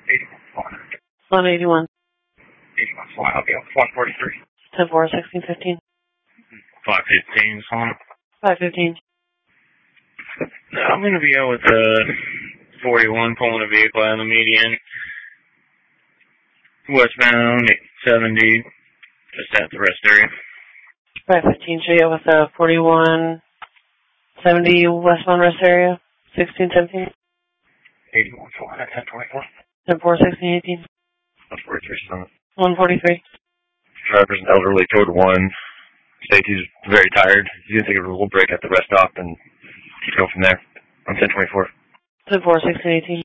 181. 81 flying. I'll be up 143. 10-4, 16-15. 515 flying. 515. I'm going to be out with 41 pulling a vehicle out of the median. Westbound 70, just at the rest area. 515, show you with 41, 70 westbound rest area. 16, 17. 81 flying at 1024. 10-4, 16-18. 143. 143. Driver's an elderly, code 1. States he's very tired. He's going to take a little break at the rest stop and go from there. I'm 1024. 10-4, 16-18.